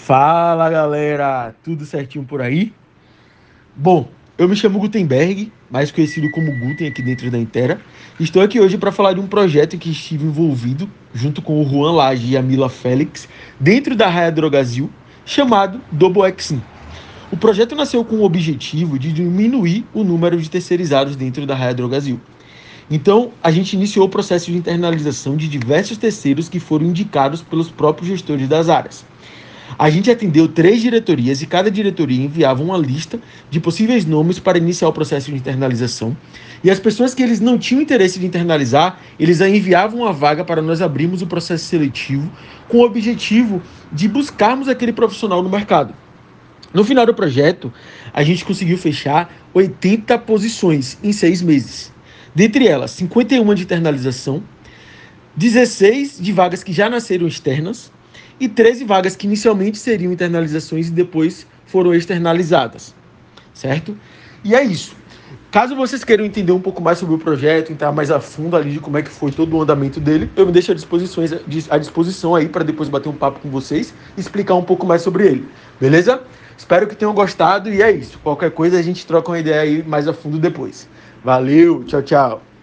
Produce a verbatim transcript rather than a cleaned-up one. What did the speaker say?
Fala galera, tudo certinho por aí? Bom, eu me chamo Gutenberg, mais conhecido como Guten aqui dentro da Intera. Estou aqui hoje para falar de um projeto em que estive envolvido, junto com o Juan Lage e a Mila Félix, dentro da Raia Drogasil, chamado DoubleXim. O projeto nasceu com o objetivo de diminuir o número de terceirizados dentro da Raia Drogasil. Então, a gente iniciou o processo de internalização de diversos terceiros que foram indicados pelos próprios gestores das áreas. A gente atendeu três diretorias e cada diretoria enviava uma lista de possíveis nomes para iniciar o processo de internalização. E as pessoas que eles não tinham interesse de internalizar, eles a enviavam uma vaga para nós abrirmos o processo seletivo com o objetivo de buscarmos aquele profissional no mercado. No final do projeto, a gente conseguiu fechar oitenta posições em seis meses. Dentre elas, cinquenta e uma de internalização, dezesseis de vagas que já nasceram externas, e treze vagas que inicialmente seriam internalizações e depois foram externalizadas, certo? E é isso. Caso vocês queiram entender um pouco mais sobre o projeto, entrar mais a fundo ali de como é que foi todo o andamento dele, eu me deixo à disposição, à disposição aí para depois bater um papo com vocês e explicar um pouco mais sobre ele, beleza? Espero que tenham gostado e é isso. Qualquer coisa a gente troca uma ideia aí mais a fundo depois. Valeu, tchau, tchau.